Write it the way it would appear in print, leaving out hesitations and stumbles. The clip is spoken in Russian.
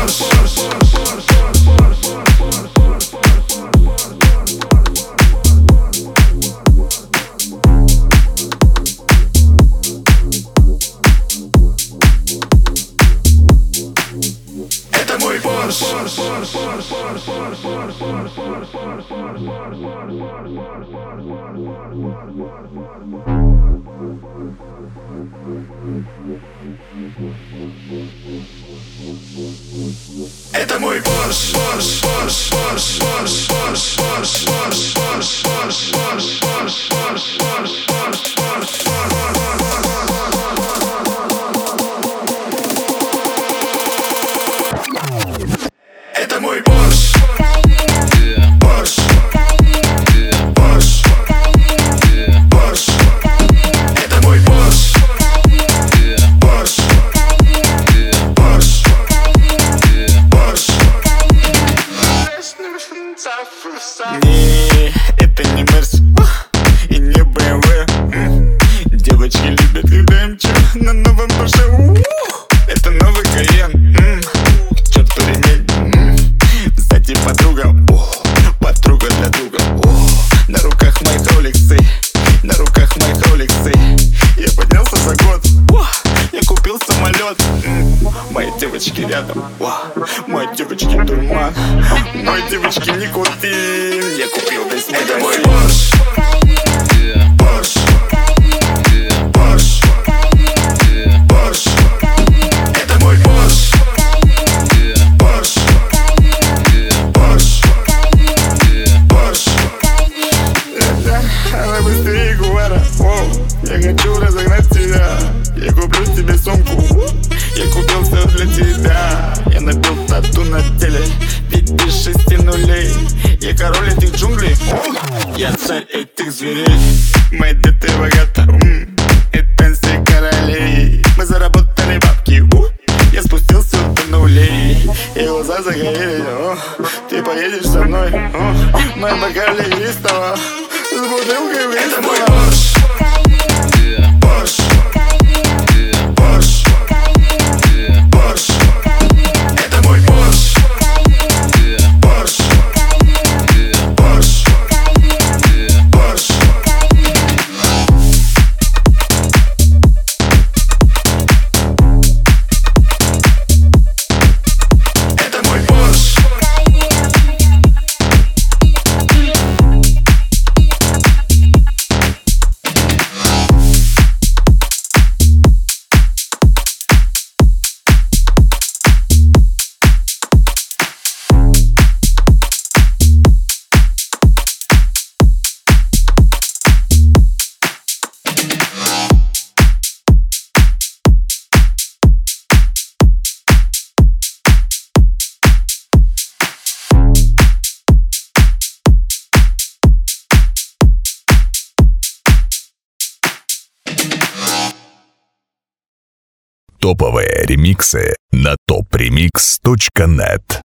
Это мой Порш. Это мой Порш. Это мой Порш. Порш. Порш. Порш. Это мой Порш. Порш. Порш. Порш. Не, это не Мерс и не БМВ. Девочки любят, когда им чё на новом Порше. Это новый Кайен. Чёрт ремень. Кстати, подруга, подруга для друга. На руках моих роликсы, на руках моих роликсы. Я поднялся за год, я купил самолет. Мои девочки рядом, мои девочки дурман, мои девочки никотин. Я купил весь мир. Это мой Порш. Порш. Порш. Порш. Это мой Порш. Порш. Порш. Порш. Она быстрее Гуара. Я хочу разогнать тебя. Я куплю тебе сумку. Я купил все для тебя. Я набил тату на теле в виде 6 нулей. Я король этих джунглей. Я царь этих зверей. Мои дети богаты. Это все королей. Мы заработали бабки. Я спустился до нулей. И глаза загорели. Ты поедешь со мной. Мы бокали игристого с бутылкой в Это мой Порш. Порш. Порш. Порш. Это мой Порш. Порш. Порш. Порш. Это мой Порш. Топовые ремиксы на topremix.net.